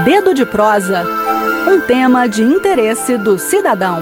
Dedo de prosa, um tema de interesse do cidadão.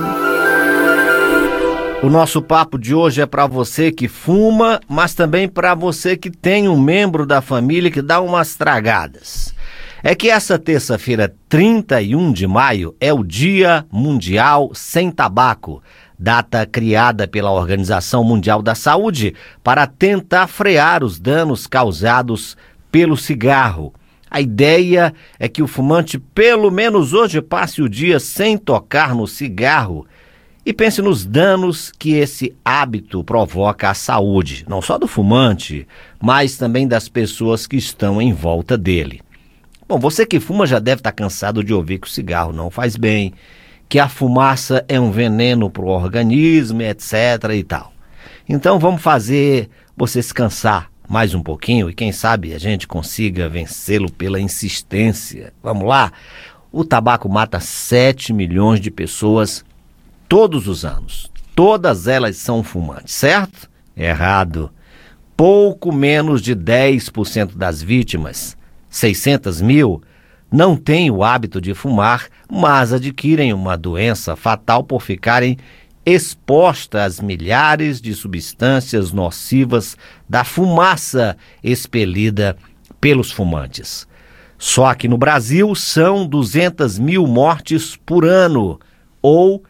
O nosso papo de hoje é para você que fuma, mas também para você que tem um membro da família que dá umas tragadas. É que essa terça-feira, 31 de maio, é o Dia Mundial Sem Tabaco, data criada pela Organização Mundial da Saúde para tentar frear os danos causados pelo cigarro. A ideia é que o fumante, pelo menos hoje, passe o dia sem tocar no cigarro e pense nos danos que esse hábito provoca à saúde, não só do fumante, mas também das pessoas que estão em volta dele. Bom, você que fuma já deve estar cansado de ouvir que o cigarro não faz bem, que a fumaça é um veneno para o organismo, etc. e tal. Então vamos fazer você se cansar mais um pouquinho e quem sabe a gente consiga vencê-lo pela insistência. Vamos lá? O tabaco mata 7 milhões de pessoas todos os anos. Todas elas são fumantes, certo? Errado. Pouco menos de 10% das vítimas, 600 mil, não têm o hábito de fumar, mas adquirem uma doença fatal por ficarem expostas às milhares de substâncias nocivas da fumaça expelida pelos fumantes. Só aqui no Brasil são 200 mil mortes por ano, ou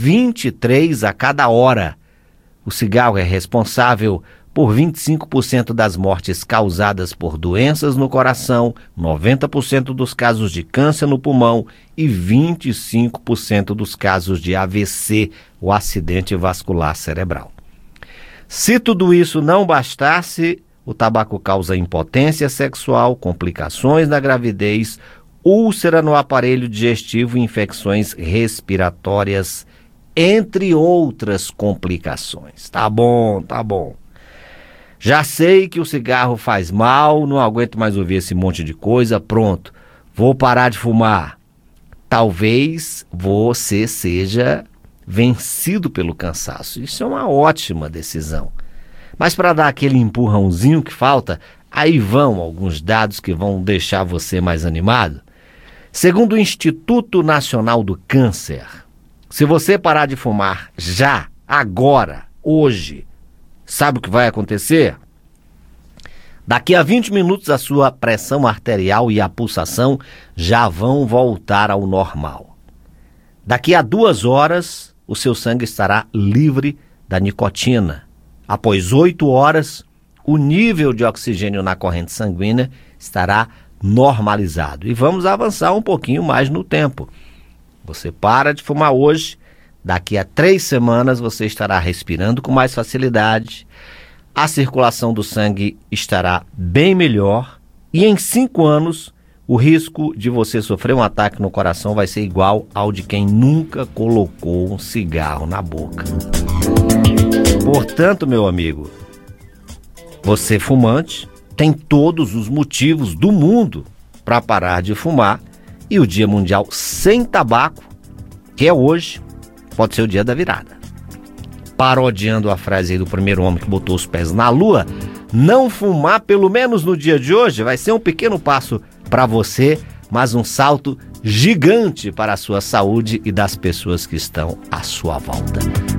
23 a cada hora. O cigarro é responsável por 25% das mortes causadas por doenças no coração, 90% dos casos de câncer no pulmão e 25% dos casos de AVC, o acidente vascular cerebral. Se tudo isso não bastasse, o tabaco causa impotência sexual, complicações na gravidez, úlcera no aparelho digestivo e infecções respiratórias, entre outras complicações. Tá bom. Já sei que o cigarro faz mal, não aguento mais ouvir esse monte de coisa, pronto, vou parar de fumar. Talvez você seja vencido pelo cansaço. Isso é uma ótima decisão. Mas para dar aquele empurrãozinho que falta, aí vão alguns dados que vão deixar você mais animado. Segundo o Instituto Nacional do Câncer, se você parar de fumar já, agora, hoje, sabe o que vai acontecer? Daqui a 20 minutos a sua pressão arterial e a pulsação já vão voltar ao normal. Daqui a 2 horas o seu sangue estará livre da nicotina. Após 8 horas, o nível de oxigênio na corrente sanguínea estará normalizado. E vamos avançar um pouquinho mais no tempo. Você para de fumar hoje, daqui a 3 semanas você estará respirando com mais facilidade, a circulação do sangue estará bem melhor e em 5 anos o risco de você sofrer um ataque no coração vai ser igual ao de quem nunca colocou um cigarro na boca. Portanto, meu amigo, você fumante tem todos os motivos do mundo para parar de fumar e o Dia Mundial Sem Tabaco, que é hoje, pode ser o dia da virada. Parodiando a frase aí do primeiro homem que botou os pés na lua, não fumar pelo menos no dia de hoje vai ser um pequeno passo para você, mas um salto gigante para a sua saúde e das pessoas que estão à sua volta.